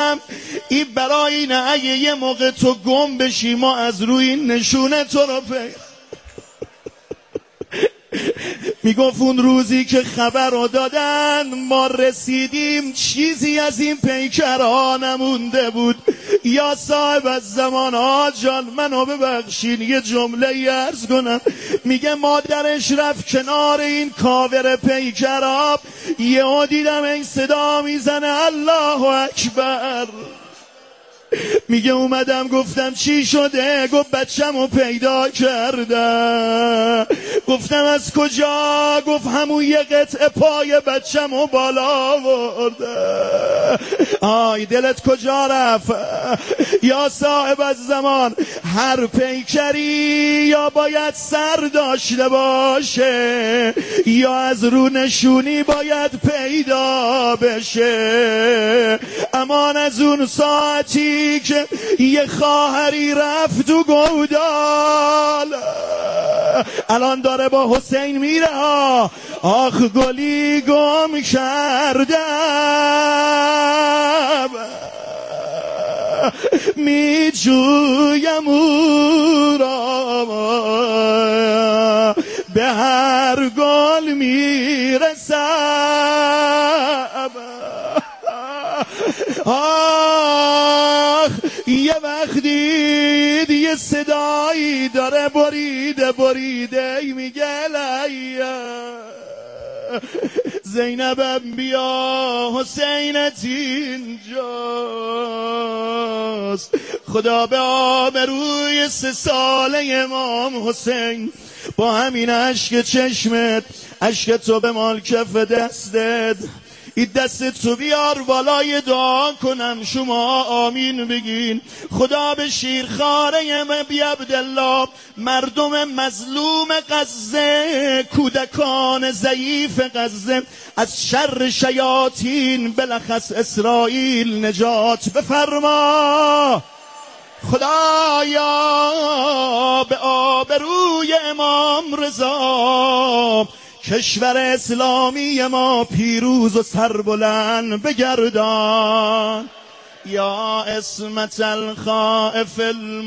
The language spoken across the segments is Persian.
این برای اینه اگه یه موقع تو گم بشی ما از روی این نشونه تو رو میگفت اون روزی که خبر رو دادن ما رسیدیم چیزی از این پیکرها نمونده بود. یا صاحب از زمان ها جان منو ببخشین یه جمله ای عرض کنم. میگه مادرش رفت کنار این کاور پیکرها، یهو دیدم این صدا میزنه الله اکبر. میگه اومدم گفتم چی شده؟ گفت بچه‌مو پیدا کردم. گفتم از کجا؟ گفت همون یه قطعه پای بچه‌مو بالا آورده. آی دلت کجا رفت؟ یا صاحب از زمان هر پیکری یا باید سر داشته باشه یا از رو نشونی باید پیدا بشه. امان از اون ساعتی که یه خواهری رفت تو گودال الان داره با حسین میره ها. آخ گلی گم کردم می جویم او را به هر گل میرسم. آخ یه وقت دید یه صدایی داره بریده میگه لیا زینبم بیا حسینت اینجاست. خدا به آبروی 3 ساله امام حسین با همین عشق چشمت عشق تو به مال کف دستت این دست تو بیار بالای دعا کنم شما آمین بگین. خدا به شیرخواره ابی عبدالله مردم مظلوم غزه کودکان ضعیف غزه از شر شیاطین بلخص اسرائیل نجات بفرما. خدایا به آبروی امام رضا کشور اسلامی ما پیروز و سربلند بگردان. یا اسمت الخائف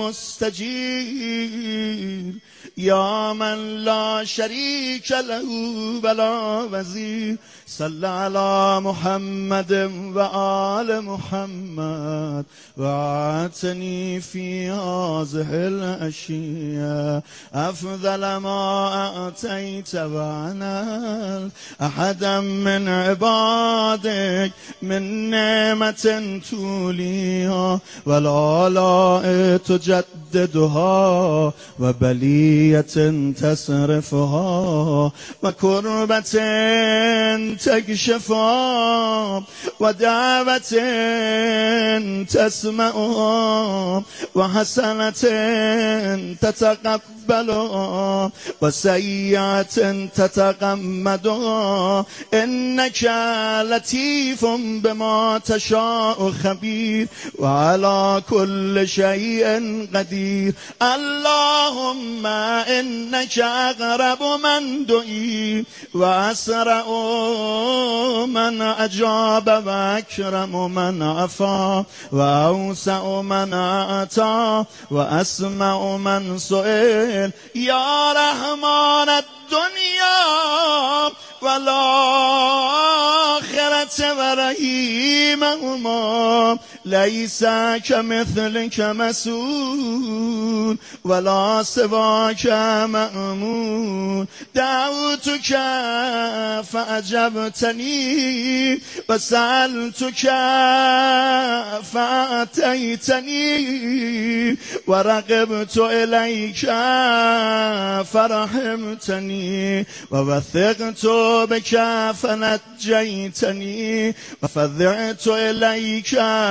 المستجیر یا من لا شریک له ولا وزیر صل علی محمد و آل محمد و اعطنی فی هذه العشیه افضل ما اعطیت و انال احدا من عبادک من نعمت تولیها والآلاء تجددها و بلیت تصرفها و کربت تکشفها و دعوت تسمعها و حسنت تتقبلها و سیئت تتغمدها انک لطیف بما تشاء خبیر و علی کل شیء قدیر. اللهم انک اقرب من دعی و اسرع من اجاب و اکرم من عفا و اوسع من اعطا و اسمع من سئل. یا رحمان الدنیا والآخرة و رحیمهما لیس کمثلک مسئول ولا سواک مأمون دعوتک فأجبتنی و سألتک فأعطیتنی و رغبت الیک فرحمتنی و وثقت بک فنجیتنی و فزعت الیک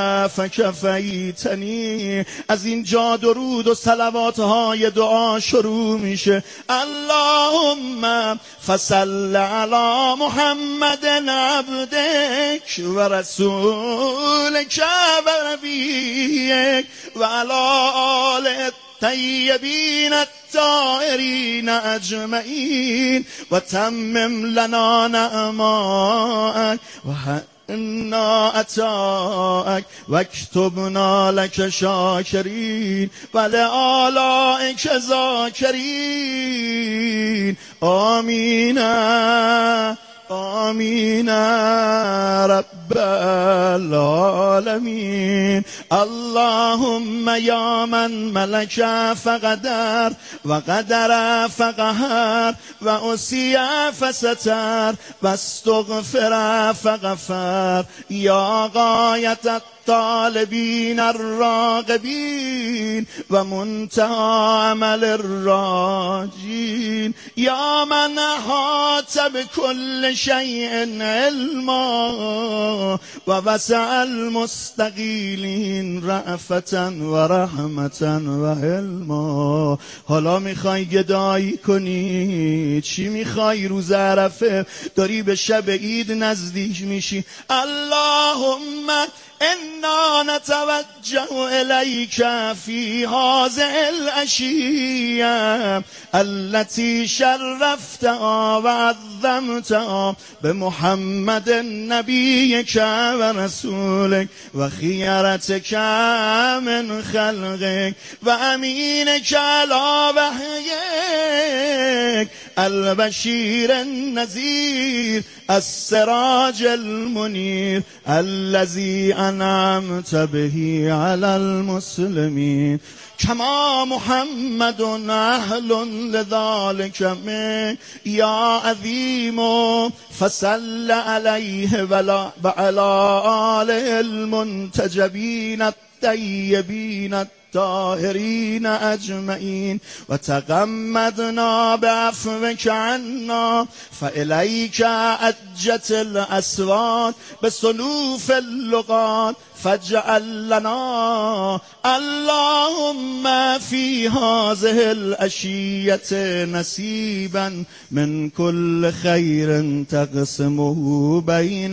فکفیتنی. از اینجا درود و صلوات های دعا شروع میشه. اللهم فصل علی محمد عبدک و رسولک و نبیک و علی آل الطیبین الطاهرین اجمعین و تمم لنا نعمائک و انا اتاک واکتبنا لک شاکرین ولآلائک ذاکرین آمین آمین رب العالمین. اللهم یا من ملک فقدر و قدر فقهر و اسی فستر و استغفر فغفر یا غایت الطالبین الراغبین و منتهى عمل الراجین یا من احاط بكل شیء علما و وسع المستقیلین رأفة و رحمة و علما. حالا میخوای گدایی کنی؟ چی میخوای؟ روز عرفه داری به شب عید نزدیک میشی. اللهم انا نتوجه الیک فی هذه العشیه التي شرفتها و عظمتها بمحمد نبیک و رسولک و خیرتک من خلقک و امینک علی وحیک البشیر النذیر السراج المنیر الذي انعمت به علی المسلمین کما محمد اهل لذلك من یا عظیم فصل علیه و علی آله المنتجبین الطیبین الطاهرین اجمعین و تغمدنا بعفوک عنا فالیک اجت الاسوات بصنوف اللغات فاجعل لنا اللهم في هذه العشية نصيبا من كل خير تقسمه بين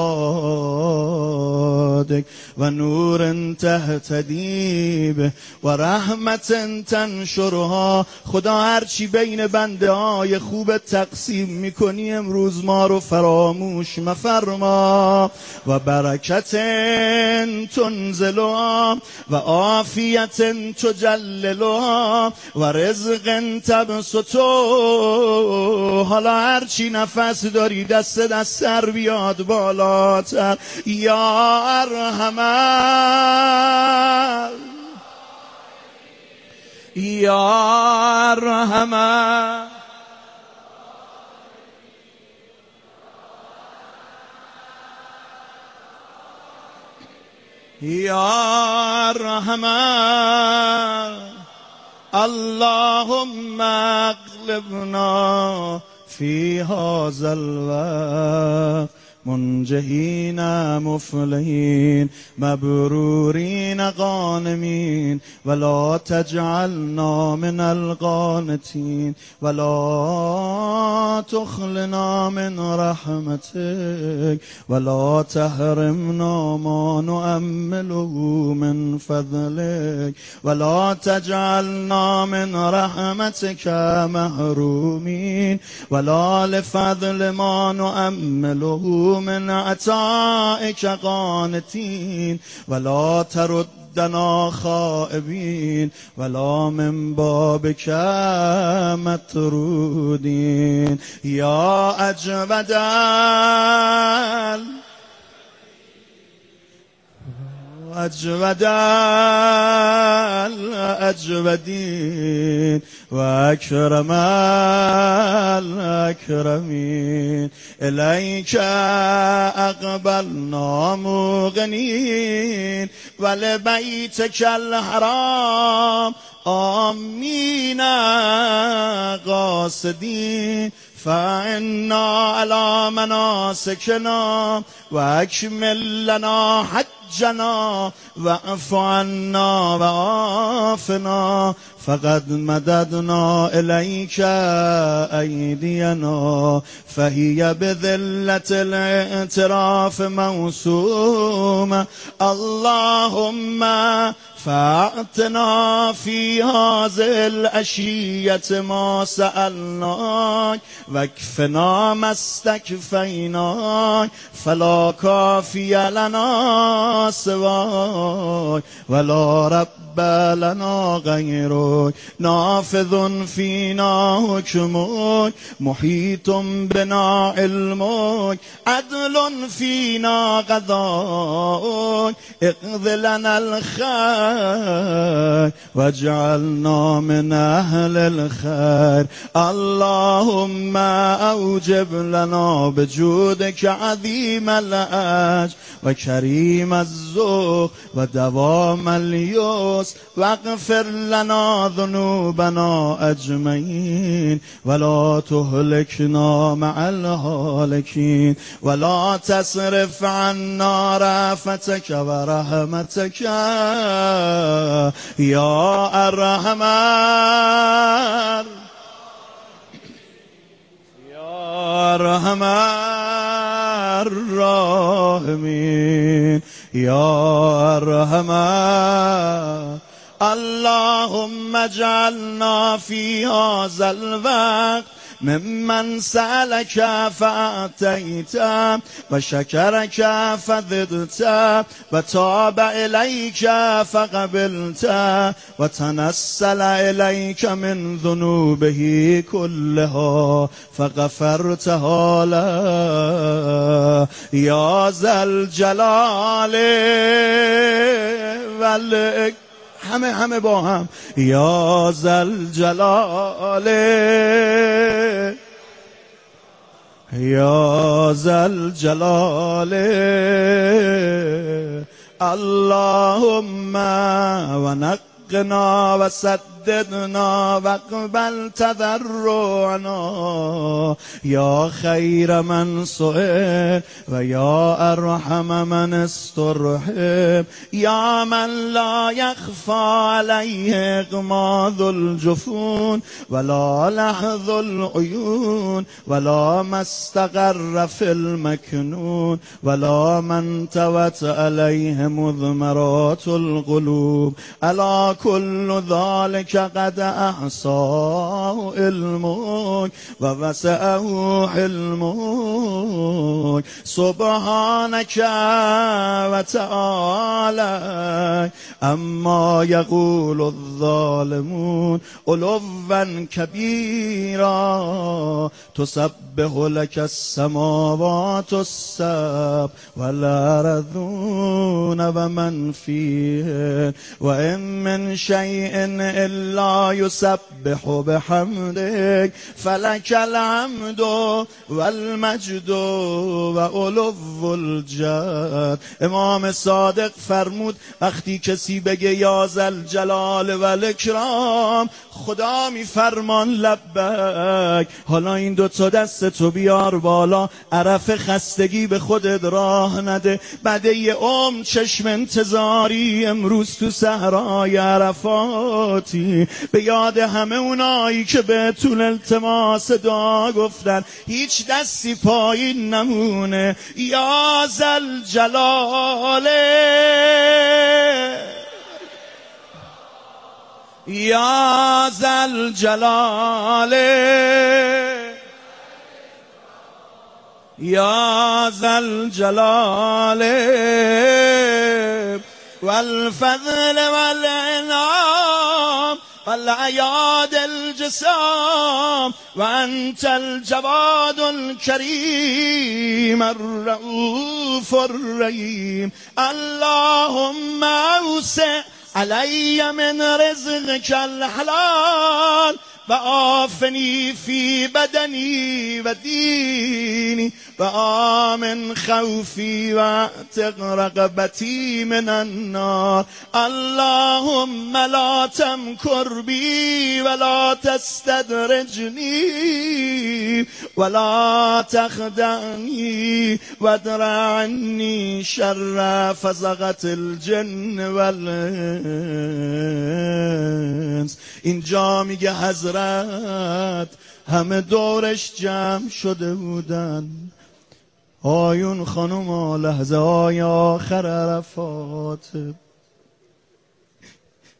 عبادك ونور تهتدي به ورحمة تنشرها. خدا هرچی بین بنده های خوب تقسیم میکنی امروز ما رو فراموش مفرما و برکت تنزلها و عافیت تجللها و رزق تبسطو. حالا هرچی نفس داری دست سر بیاد بالاتر. یا ارحمن یا ارحمن یا رحمن. اللهم اغلبنا في هذا الوقت منجحین مفلحین مبرورین غانمین ولا تجعلنا من القانتین ولا تخلنا من رحمتك ولا تحرمنا ما نؤمله من فضلك ولا تجعلنا من رحمتك محرومين ولا لفضل ما نؤمله من عطائك قانتين ولا تردنا خائبين ولا من بابك مطرودين. يا أجود أجود الأجودين وأكرم الأكرمين إليك أقبلنا مغنين ولبيتك الحرام آمين قاصدين فإنا على مناسكنا وأكمل لنا حجنا واعف عنا وعافنا فقد مددنا إليك أيدينا فهي بذلة الاعتراف موسومة. اللهم فاعتنا في هذه العشية ما سألناك واكفنا ما استكفيناك فلا كافي لنا سواك ولا رب لنا غيرك نافذ فينا حكمك محيط بنا علمك عدل فينا قضاءك اقض لنا الخير واجعلنا من أهل الخير اللهم أوجب لنا بجودك عظيم الأجر وكريم الذوق ودوام اليسر واغفر لنا ذنوبنا أجمعين ولا تهلكنا مع الهالكين ولا تصرف عنا رأفتك ورحمتك يا أرحم الراحمين يا أرحم اللهم اجعلنا في هذا الوقت ممن سألك فأعطيت وشكرك فزدت وتاب إليك فقبلت وتنسل إليك من ذنوبه كلها فغفرتها له يا ذا الجلال والإكرام همه با هم یا ذا الجلال یا ذا الجلال اللهم ونقنا وسددنا واقبل تضرعنا یا خیر من سئل و یا ارحم من استرحم یا من لا یخفى علیه اغماض الجفون ولا لحظ العیون ولا ما استقر فی المکنون ولا من توت علیه مضمرات القلوب الا كل ذلك قد احصاه علمك ووسعه حلمك سبحانك وتعالى اما يقول الظالمون علوا كبيرا تسبح لك السماوات السبع والأرضون ومن فيهن وإن من شيء إلا يسبح بحمدك فلك الحمد والمجد وعلو الجد. امام صادق فرمود وقتی کسی بگه یا ذوالجلال و الاکرام خدا میفرمان لبک. حالا این دوتا دست تو بیار بالا، عرف خستگی به خودت راه نده. بعد یه عمر چشم انتظاری امروز تو صحرای عرفاتی، به یاد همه اونایی که بهتون التماس دعا گفتن هیچ دستی پایین نمونه. یا ذوالجلال یا ذوالجلال یا ذوالجلال والفضل والانعام والعیاد الجسام وانت الجواد الكريم الرؤوف الرحيم. اللهم اوسع علی من رزقك الحلال و آفنی فی بدنی و دینی و آمن خوفی و اعتق رقبتی من النار. اللهم لا تمکر بی ولا تستدرجنی ولا تخدعنی وادرع عنی شر فزغت الجن والانس. اینجا میگه حضرت همه دورش جمع شده بودن، آیون خانم لحظه های آخر عرفات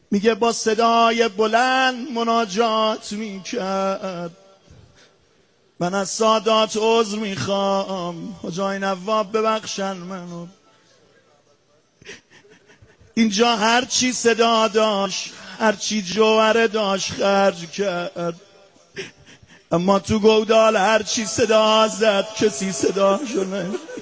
میگه با صدای بلند مناجات میکرد، من از سادات عذر میخوام، حجای نواب ببخشن منو. اینجا هر چی صدا داشت، هر چی جوهره داشت خرج کرد، اما تو گودال هر چی صدا زد کسی صدا شونه.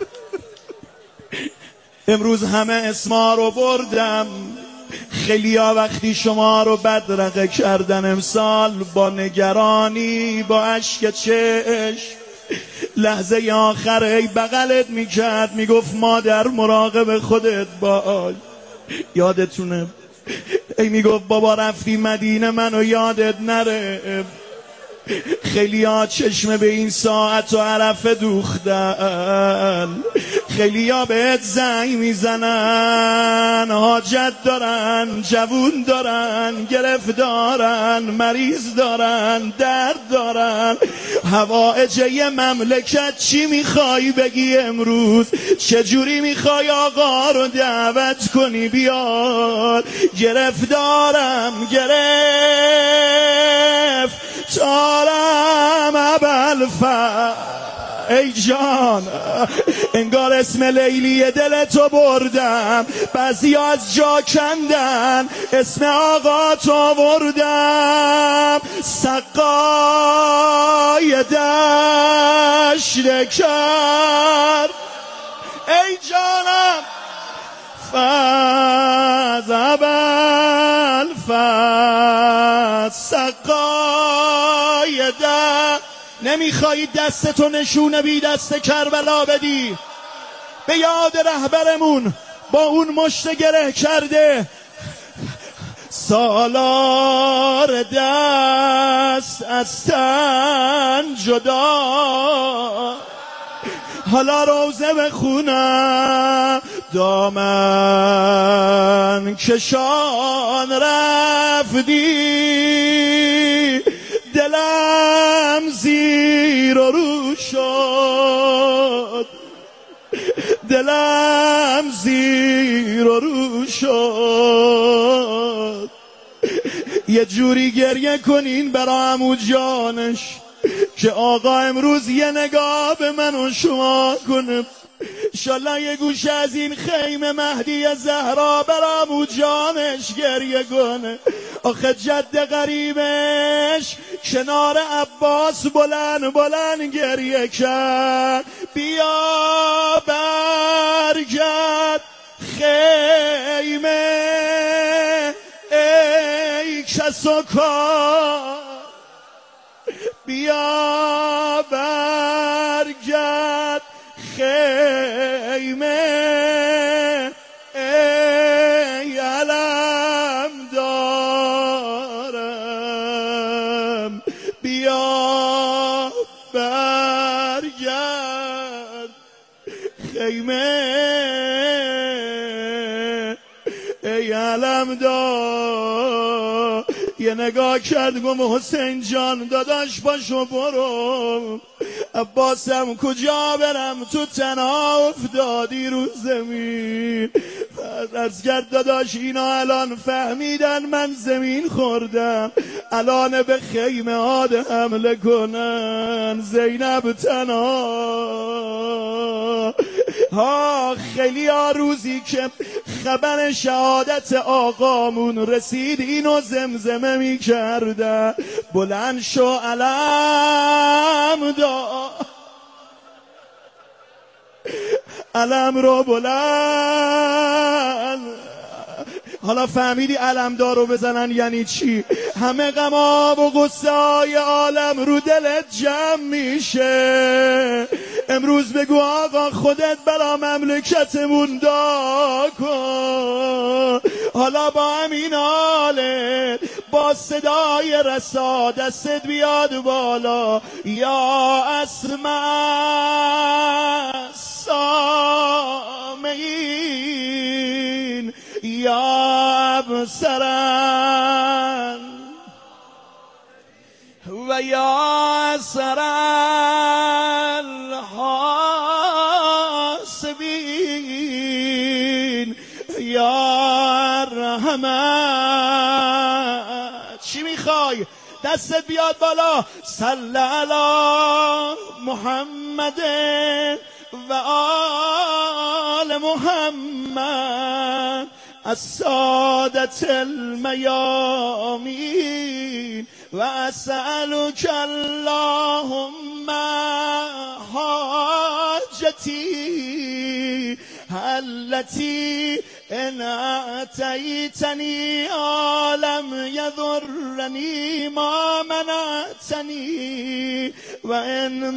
امروز همه اسما رو بردم، خیلیا وقتی شما رو بدرقه کردن امسال با نگرانی با اشک چشم، لحظه آخر ای بغلت میکرد میگفت مادر مراقب خودت باش، یادتونه؟ ای میگفت بابا رفتی مدینه منو یادت نره. خیلی ها چشم به این ساعت و عرفه دوختن، خیلی ها بهت زنگ میزنن، حاجت دارن، جوون دارن، گرفتارن، مریض دارن، درد دارن. حوائج یه مملکت چی میخوای بگی امروز؟ چجوری میخوای آقا رو دعوت کنی بیاد؟ گرفتارم تارم ای جان، انگار اسم لیلی دلتو بردم، بعضی از جا کندن اسم آقا تو بردم، سقای دشت کرد ای جانم فزبل سقای دشت. نمیخوایی دستتو نشونه بی دست کربلا بدی به یاد رهبرمون با اون مشت گره کرده، سالار دست از تن جدا. حالا روزه بخونم دامن کشان رفتی، دلم زیر و رو شد، دلم زیر و رو شد. یه جوری گریه کنین برا عمو جانش که آقا امروز یه نگاه به من و شما کنه. انشالله یه گوشه از این خیمه مهدی زهرا برا عمو جانش گریه کنه. آخه جد غریبش کنار عباس بلند گریه کرد. بیا برگرد خیمه ای کس و کار، بیا برگرد خیمه ای علم دارم، بیا برگرد خیمه ای علم دار. یه نگاه کرد گفت حسین جان داداش باشو برو، عباسم کجا برم تو تنها افتادی رو زمین. از کرد داداش اینا الان فهمیدن من زمین خوردم، الان به خیمه هاد حمله کنن، زینب تنها. ها خیلی ها روزی که خبر شهادت آقامون رسید اینو زمزمه می کردن، بلند شو علم دا، علم رو بلند. حالا فهمیدی علمدار رو بزنن یعنی چی؟ همه غما و غصه های عالم رو دلت جمع میشه. امروز بگو آقا خودت برا مملکتمون دعا کن. حالا با همین حالت با صدای رسا دستت بیاد بالا، یا اسمع سامعین یا ابصرن و یا اثر الحاسبین یا احمد. چی میخوای؟ دستت بیاد بالا. صلی علی محمد و آل محمد السادة الميامين وأسألك اللهم حاجتي التي إن أتيتني لم يضرني ما منعتني وإن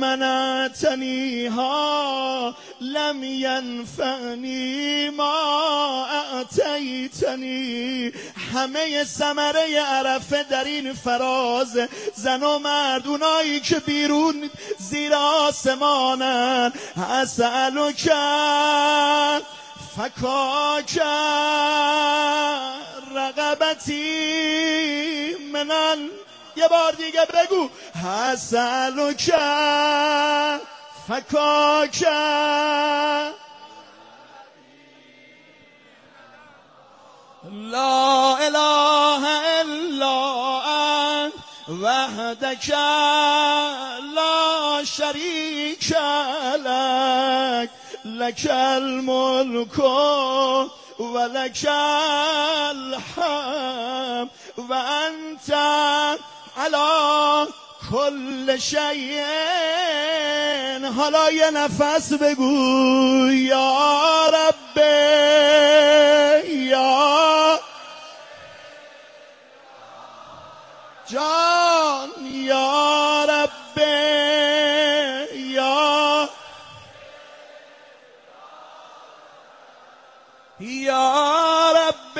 منعتنيها لم ينفعني ما أعطيتني. همه ثمره عرفه در این فراز، زن و مرد، اونایی که بیرون زیر آسمانن. اسألک فکاک رقبتی منن. یه بار دیگه بگو. اسألک فکاک لا اله الا انت وحدك لا شريك لك لك الملك ولك الحمد وانت على كل شيء. حالا یه نفس بگو. یا رب یا جان یا رب یا رب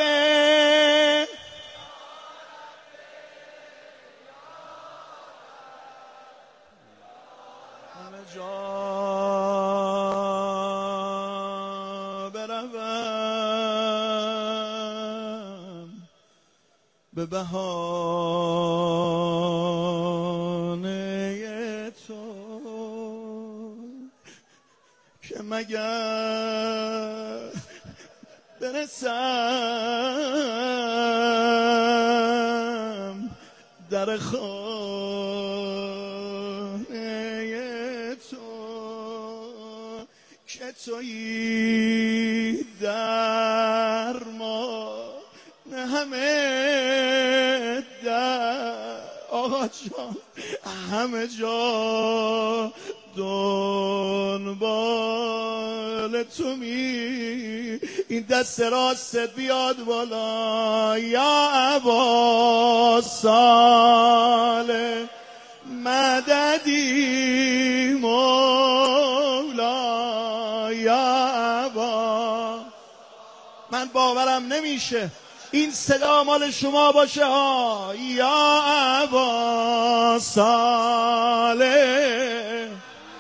همه جا بروم به بهانه تو که مگر برسم در خانه تو که تویی درمان همه در. آقا جان همه جا دنبال تو می. این دست راستت بیاد بالا. یا ابا صالح مددی مولا. یا ابا. من باورم نمیشه این صدا مال شما باشه ها. یا ابا صالح.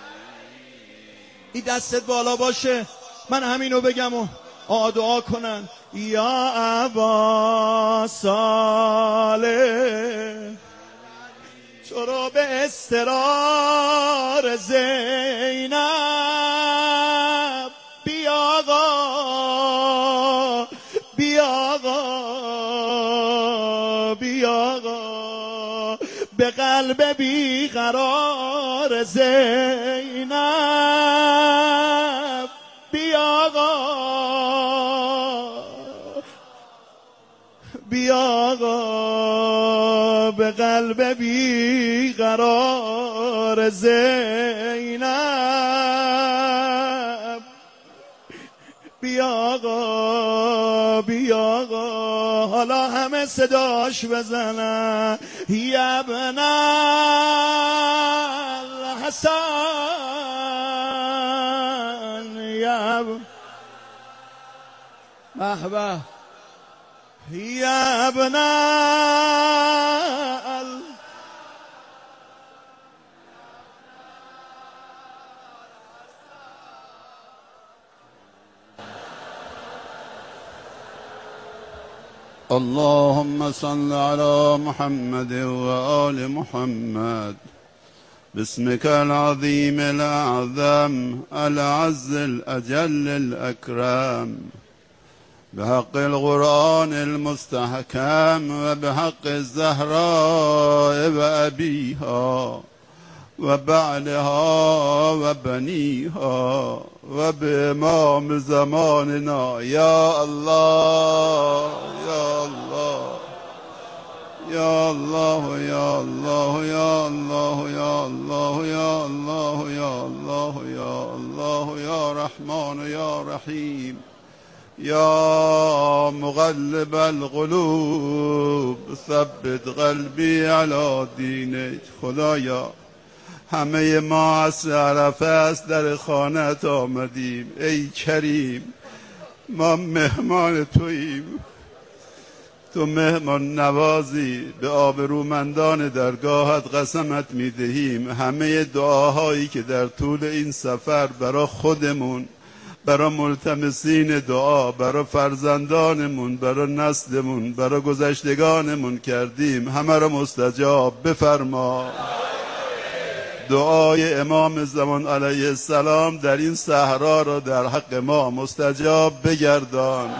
این دستت بالا باشه من همینو بگم و دعا کنن. یا ابا صالح تو رو به استرار زینب بیا آقا بیا آقا بیا آقا به قلب بیقرار زینب بیا آقا بیا آقا به قلب بیقرار زینب بیا آقا بیا آقا. حالا همه صداش بزنن. یا ابن الحسن یا محبه یا ابن اللهم صل على محمد وآل محمد باسمك العظيم الأعظم الأعز الأجل الأكرم بحق القرآن المستحكم و بحق الزهراء و أبيها و بعلها و بنيها و بإمام زماننا يا الله يا الله يا الله يا الله يا الله يا الله يا الله يا الله يا الله يا رحمن يا رحيم يا مقلب القلوب ثبت قلبی علی دینک. خدایا همه ما از عرفه است در خانه‌ات آمدیم، ای کریم ما مهمان توییم، تو مهمان نوازی، به آبرومندان درگاهت قسمت میدهیم همه دعاهایی که در طول این سفر برای خودمون، برای ملتمسین دعا، برای فرزندانمون، برای نسلمون، برای گذشتگانمون کردیم همه را مستجاب بفرما. دعای امام زمان علیه السلام در این صحرا را در حق ما مستجاب بگردان.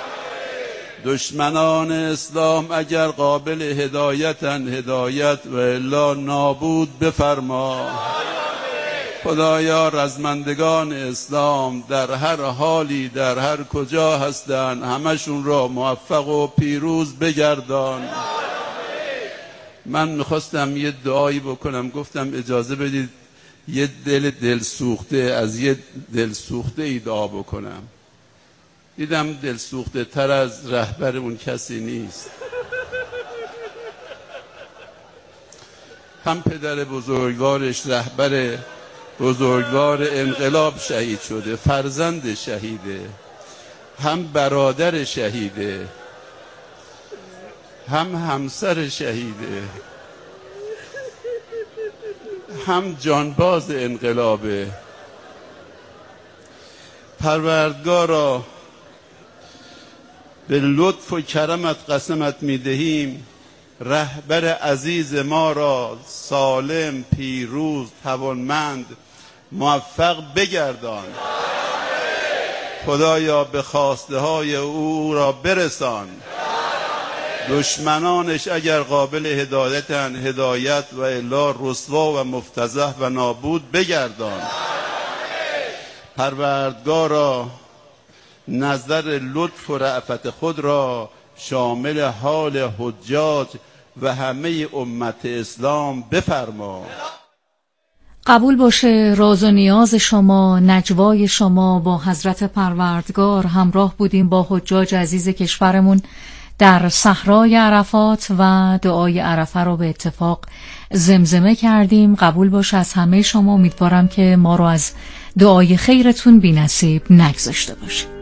دشمنان اسلام اگر قابل هدایتن هدایت و الا نابود بفرما. خدایا رزمندگان اسلام در هر حالی در هر کجا هستند همشون را موفق و پیروز بگردان. من میخواستم یه دعایی بکنم، گفتم اجازه بدید یه دل سوخته از یه دل سوخته ای دعا بکنم. دیدم دل سوخته تر از رهبر اون کسی نیست. هم پدر بزرگوارش رهبر بزرگوار انقلاب شهید شده، فرزند شهیده، هم برادر شهیده، هم همسر شهیده، هم جانباز انقلابه. پروردگارا به لطف و کرمت قسمت میدهیم رهبر عزیز ما را سالم، پیروز، توانمند، موفق بگردان. خدایا به خواسته های او را برسان. دشمنانش اگر قابل هدایتن هدایت و الا رسوا و مفتضح و نابود بگردان. پروردگارا نظر لطف و رأفت خود را شامل حال حجاج و همه امت اسلام بفرما. قبول باشه راز و نیاز شما، نجوای شما با حضرت پروردگار. همراه بودیم با حجاج عزیز کشورمون در صحرای عرفات و دعای عرفه رو به اتفاق زمزمه کردیم. قبول باشه از همه شما. امیدوارم که ما رو از دعای خیرتون بی نصیب نگذاشته باشه.